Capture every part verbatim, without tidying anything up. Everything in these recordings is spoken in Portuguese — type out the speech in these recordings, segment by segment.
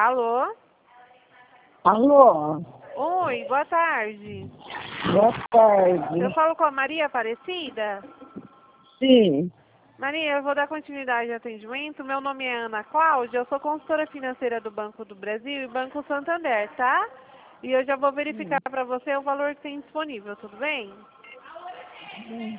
Alô? Alô? Oi, boa tarde. Boa tarde. Eu falo com a Maria Aparecida? Sim. Maria, eu vou dar continuidade ao atendimento. Meu nome é Ana Cláudia, eu sou consultora financeira do Banco do Brasil e Banco Santander, tá? E eu já vou verificar para você o valor que tem disponível, tudo bem? Hum.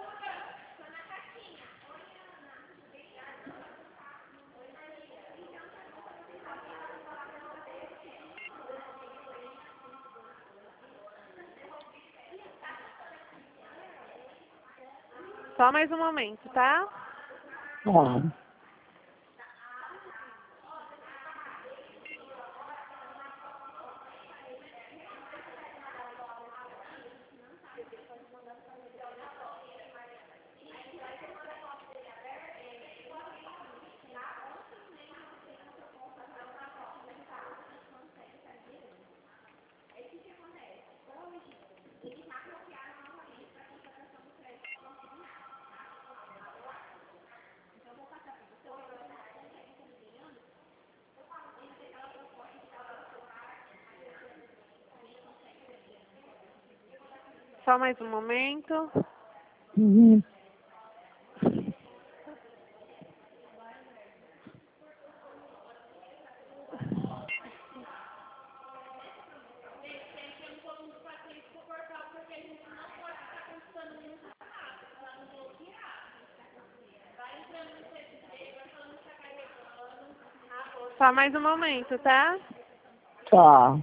Só mais um momento, tá? Tá. Só mais um momento. Uhum. Só mais um momento, tá? Tá.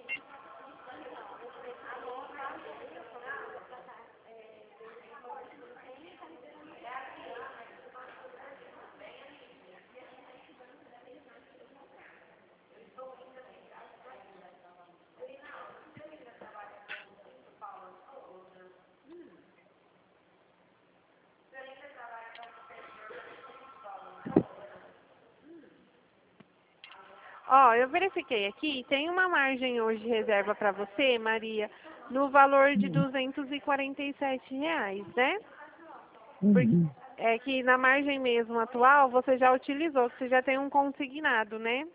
Ó, eu verifiquei aqui, tem uma margem hoje de reserva para você, Maria, no valor de duzentos e quarenta e sete reais, né? Porque Uhum. é que na margem mesmo atual você já utilizou, que você já tem um consignado, né?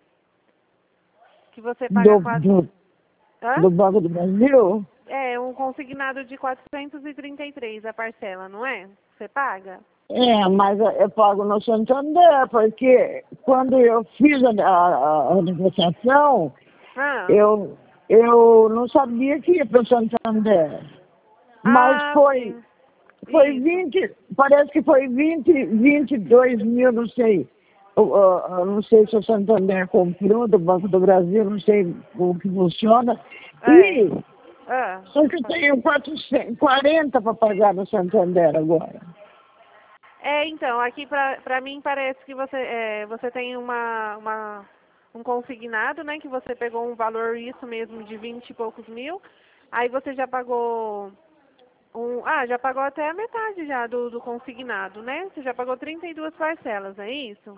Que você paga Do, quatro... do, Hã? do Banco do Brasil? É, um consignado de quatrocentos e trinta e três a parcela, não é? Você paga? É, mas eu eu pago no Santander, porque quando eu fiz a, a, a negociação, Ah, eu, eu não sabia que ia para o Santander. Mas ah, foi, sim. foi Isso. vinte, parece que foi vinte, vinte e dois mil, não sei. Eu, eu- eu não sei se o Santander comprou do Banco do Brasil, não sei como que funciona. É. E Ah. só que eu tenho quatrocentos, quarenta para pagar no Santander agora. É, então, aqui pra, pra mim parece que você, é, você tem uma, uma, um consignado, né? Que você pegou um valor, isso mesmo, de vinte e poucos mil. Aí você já pagou um. Ah, já pagou até a metade já do, do consignado, né? Você já pagou trinta e duas parcelas, é isso?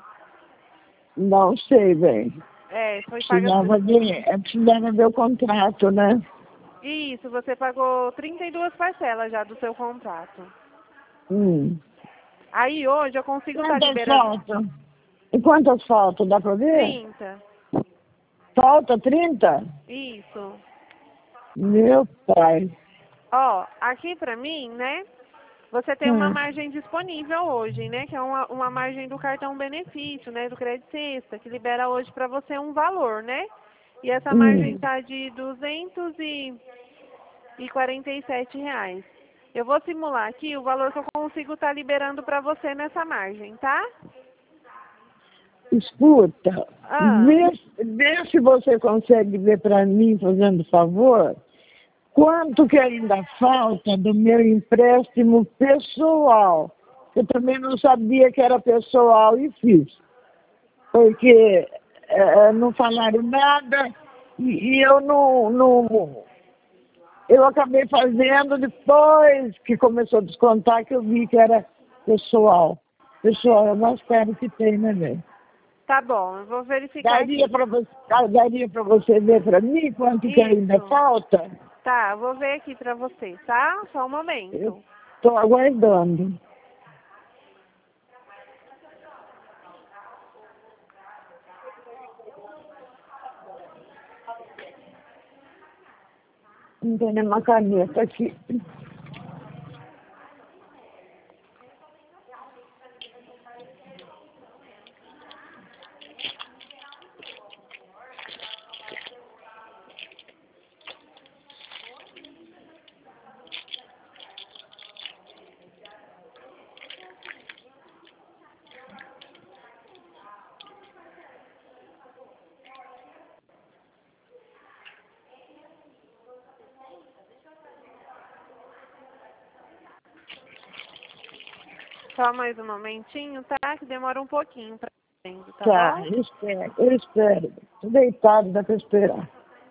Não sei, bem. É, foi paga. Precisava ver, é, precisava ver o contrato, né? Isso, você pagou trinta e duas parcelas já do seu contrato. Hum. Aí hoje eu consigo estar Quantas liberando faltam? E quantas faltam? Dá para ver? trinta. Falta trinta? Isso. Meu pai. Ó, aqui pra mim, né? Você tem uma Hum. margem disponível hoje, né? Que é uma, uma margem do cartão benefício, né? Do crédito sexta, que libera hoje para você um valor, né? E essa margem Hum. está de duzentos e quarenta e sete reais. Eu vou simular aqui o valor que eu consigo estar liberando para você nessa margem, tá? Escuta, Ah, vê, vê se você consegue ver para mim, fazendo favor, quanto que ainda falta do meu empréstimo pessoal. Eu também não sabia que era pessoal e fiz. Porque é, não falaram nada e, e eu não, não. Eu acabei fazendo depois que começou a descontar que eu vi que era pessoal. Pessoal é o mais caro que tem, né, velho? tá bom, eu vou verificar Daria aqui. para você, daria para você ver para mim quanto que ainda Isso. falta? Tá, eu vou ver aqui para você, tá? Só um Eu momento. estou aguardando. Não tem nenhuma caneta aqui. Só mais um momentinho, tá? Que demora um pouquinho pra atender, tá, Tá, bom? eu espero, eu espero. Tô deitado, dá pra esperar.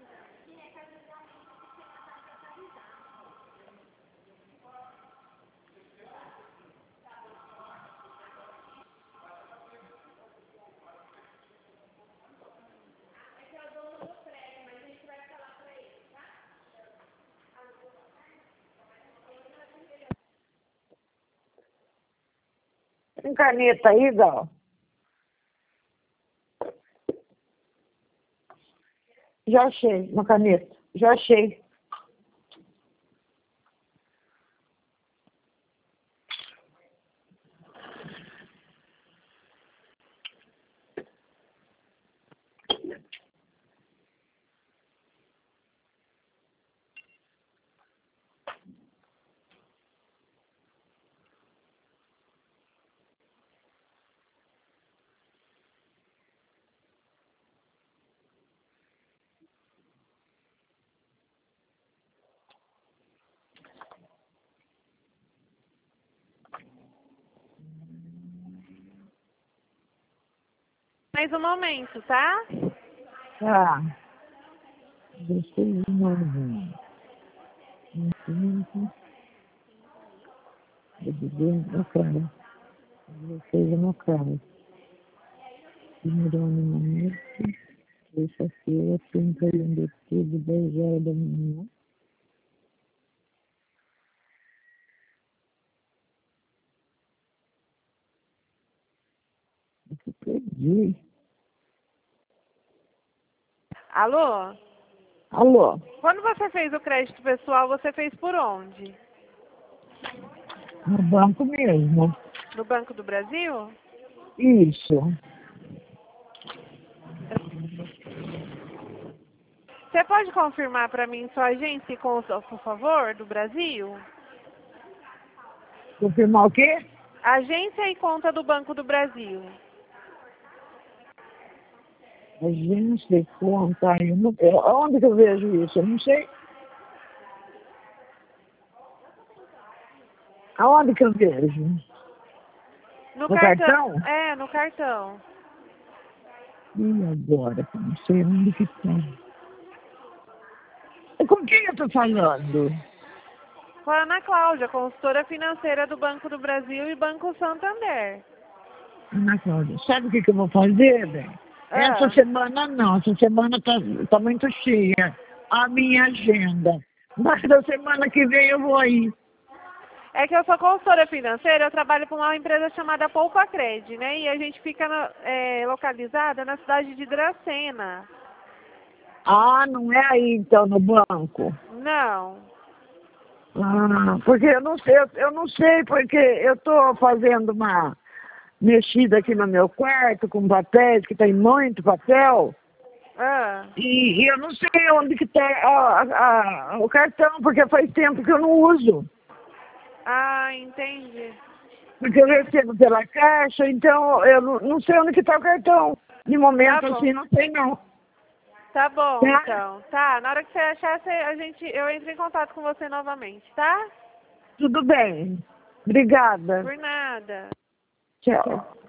Tem caneta aí, Gal? Já achei uma caneta. Já achei. Mais um momento, tá? Tá. Deixei de novo. Beber no cara. Deixei no cara. Primeiro ano na terça-feira, trinta e um de outubro, dez horas da manhã. Eu perdi. Alô? Alô? Quando você fez o crédito pessoal, você fez por onde? No banco mesmo. No Banco do Brasil? Isso. Você pode confirmar para mim sua agência e conta, por favor, do Brasil? Confirmar o quê? Agência e conta do Banco do Brasil. Agência, conta. Eu não, eu, onde que eu vejo isso? Eu não sei. Aonde que eu vejo? No, No cartão? cartão? É, no cartão. E agora? Eu não sei onde que tá. E com quem eu tô falando? Com a Ana Cláudia, consultora financeira do Banco do Brasil e Banco Santander. Ana Cláudia, sabe o que, que eu vou fazer, bem? Essa Ah, semana não, essa semana tá, tá muito cheia a minha agenda. Mas da semana que vem eu vou aí. é que eu sou consultora financeira, eu trabalho com uma empresa chamada Poupa Cred, né? E a gente fica na- é, localizada na cidade de Dracena. Ah, não é aí então no banco? Não. Ah, porque eu não sei, eu, eu não sei, porque eu tô fazendo uma mexida aqui no meu quarto com papéis, que tem muito papel, Ah, e, e eu não sei onde que tá a- a- a- o cartão, porque faz tempo que eu não uso. ah, entendi. Porque eu recebo pela caixa, então eu não, não sei onde que tá o cartão. De Tá momento bom. assim, não sei não. Tá bom, Tá? então. Tá, na hora que você achar, você- a gente, eu entro em contato com você novamente, tá? Tudo bem. Obrigada. Por nada. Tchau.